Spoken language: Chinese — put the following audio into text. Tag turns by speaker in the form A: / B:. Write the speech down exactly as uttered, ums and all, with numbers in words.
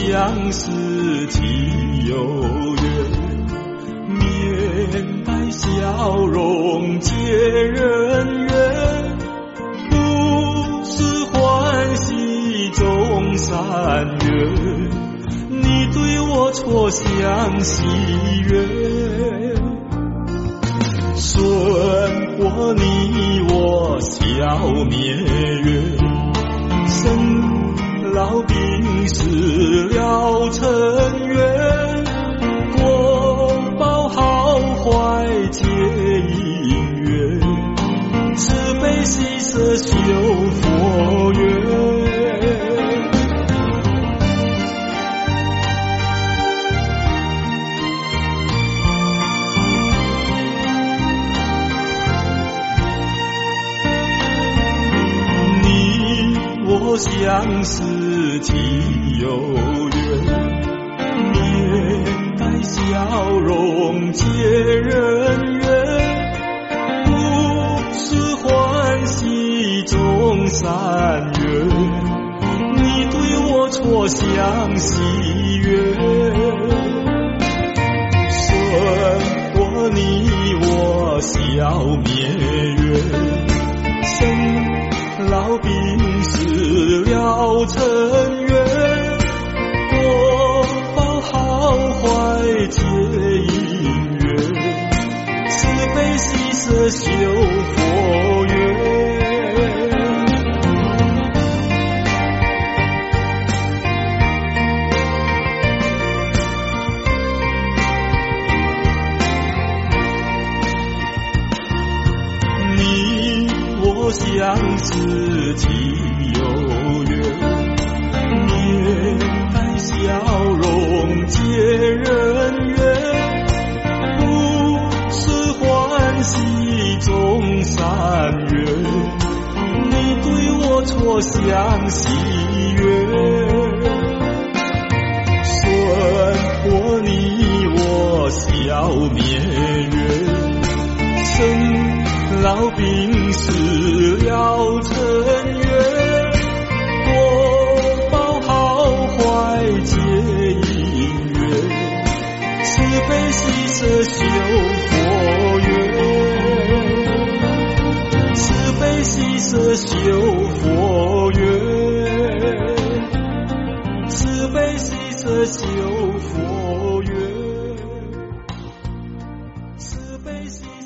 A: 相思情有缘，面带笑容结人缘，不是欢喜中三月，你对我错相喜悦，顺过你我消灭缘，生老病死了尘缘，果报好坏皆因缘，慈悲喜舍修佛缘。我相思情有缘，面带笑容结人缘，不是欢喜中三月，你对我错相喜悦，顺过你我消灭缘，生老病死了尘缘，果报好坏皆因缘，慈悲喜舍修佛缘。你我相思情有缘，面带笑容结人缘，不是欢喜中三月，你对我错相喜悦，顺过你我消灭缘，生老病死了尘缘，果报好坏皆因缘，慈悲喜舍修佛缘，慈悲喜舍修佛缘，慈悲喜舍修佛缘，慈悲喜